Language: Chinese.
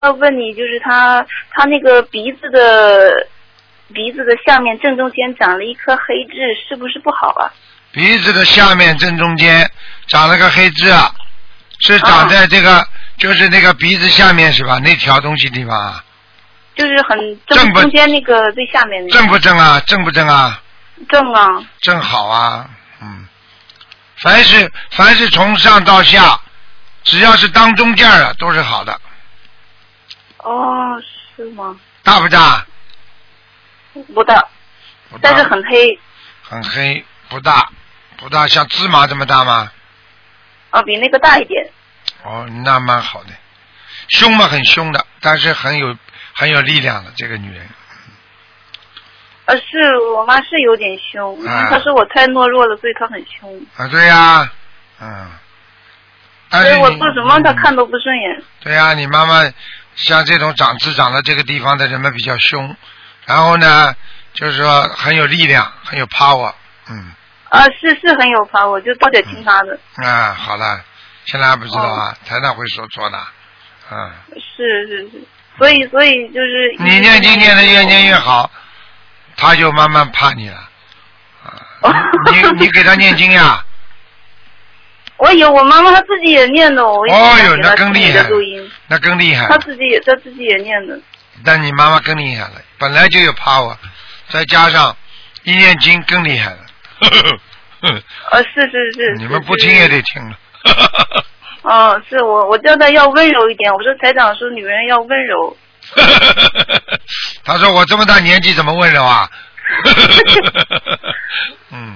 要问你，就是他那个鼻子的下面正中间长了一颗黑痣，是不是不好啊？ 鼻子的下面正中间长了个黑痣啊，是长在这个，就是那个鼻子下面是吧？那条东西地方啊？ 就是很正中间那个最下面那个。 正不正啊？正不正啊？ 正啊。 正好啊，凡是从上到下，只要是当中间的都是好的。 哦，是吗？ 大不大？ 不大，但是很黑。 很黑，不大，像芝麻这么大吗？ 比那个大一点。 哦，那蛮好的。凶嘛，很凶的，但是很有力量的这个女人。 是我妈是有点凶，因为她说我太懦弱了，所以她很凶。 啊，对呀， 所以我做什么她看都不顺眼。对呀，你妈妈像这种长在这个地方的人们比较凶，然后呢，就是说很有力量，很有 power， 是很有 power，就多点听她的。 好了，现在还不知道啊，台长会说错的， 是，所以就是你念经念得越念越好，他就慢慢怕你了，你给他念经呀？ 我妈妈她自己也念的， 那更厉害，那更厉害。 她自己也念的。 但你妈妈更厉害了，本来就有 power， 再加上一念经更厉害了。 是。 你们不听也得听了。 是我叫她要温柔一点，我说台长说女人要温柔。 他说我这么大年纪怎么温柔啊？